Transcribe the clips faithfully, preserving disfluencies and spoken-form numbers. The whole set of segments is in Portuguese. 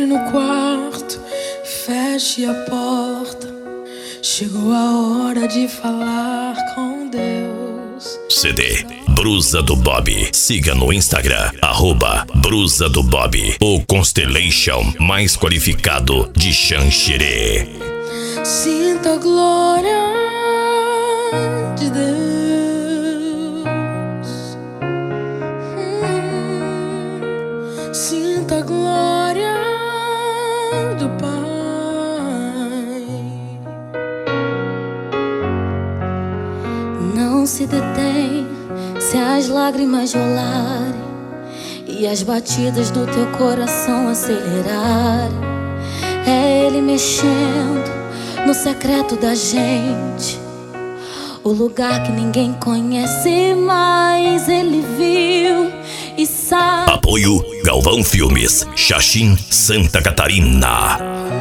Entre no quarto, feche a porta. Chegou a hora de falar com Deus. C D Brusa do Bob. Siga no Instagram, arroba Brusa do Bob, o Constellation mais qualificado de Xanxerê. Sinta a glória de Deus. hum, Sinta a glória do Pai. Não se detém se as lágrimas rolarem e as batidas do teu coração acelerarem. É Ele mexendo no secreto da gente, o lugar que ninguém conhece, mas Ele viu e sabe. Apoio Galvão Filmes, Xaxim, Santa Catarina.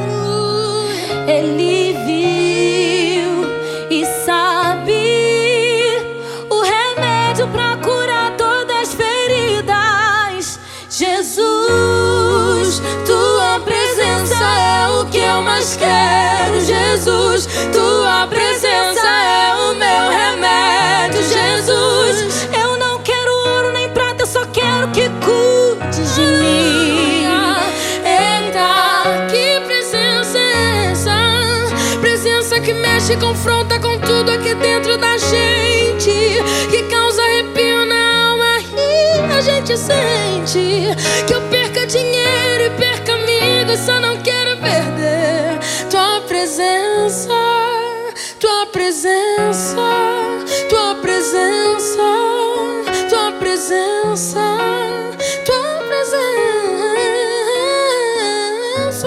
Ele viu e sabe o remédio pra curar todas as feridas. Jesus, tua presença é o que eu mais quero. Jesus, tua presença é o meu remédio. Jesus, eu não quero ouro nem prata, eu só quero que cuides de mim. Eita, que presença é essa? Presença que mexe e confronta com tudo aqui dentro da gente, que causa arrepio na alma e a gente sente. Que eu perca dinheiro e perca amigos, só não quero perder tua presença, tua presença, tua presença, tua presença, tua presença.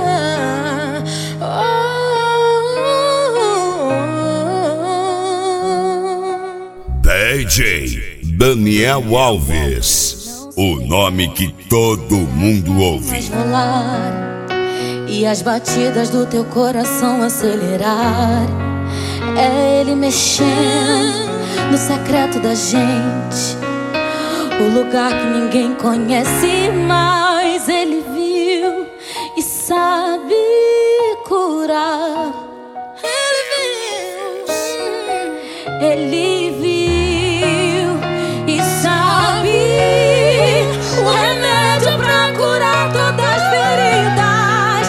D J Daniel Alves, o nome que todo mundo ouve. Rolar e as batidas do teu coração acelerar. É Ele mexendo no secreto da gente, o lugar que ninguém conhece, mas Ele viu e sabe curar. Ele viu, Ele viu e sabe o remédio pra curar todas as feridas.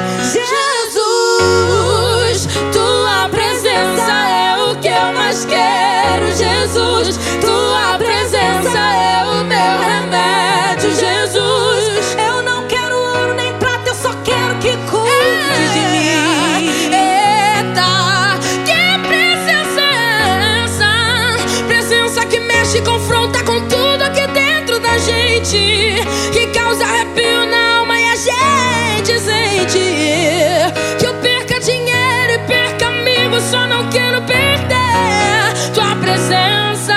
Jesus, tua presença é o que eu mais quero. Jesus, tua presença é o meu remédio. Jesus, Eu não quero ouro nem prata, eu só quero que cuide de mim. eita, que presença é essa? Presença que mexe e confronta com tudo aqui dentro da gente, que causa arrepio na alma e a gente sente. Que eu perca dinheiro e perca amigos, só não quero perder tua presença.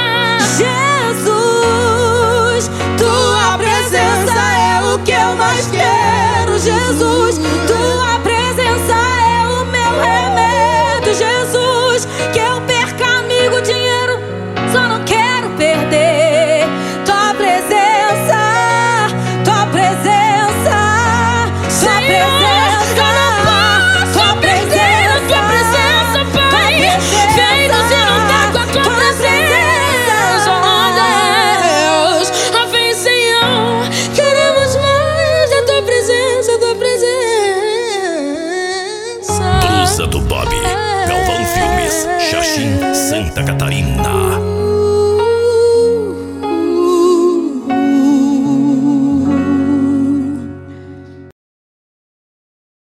Jesus, tua presença é o que eu mais quero. Jesus, tua presença é o meu remédio. Jesus, que eu perca amigo, dinheiro, só não quero perder tua presença, tua presença, tua presença, Tua presença, tua presença, Pai. Vem nos inundar com a tua presença. Oh Deus, oh vem Senhor, queremos mais da tua presença, tua presença. Brusa do Bob, Galvão Filmes, Xaxim, Santa Catarina.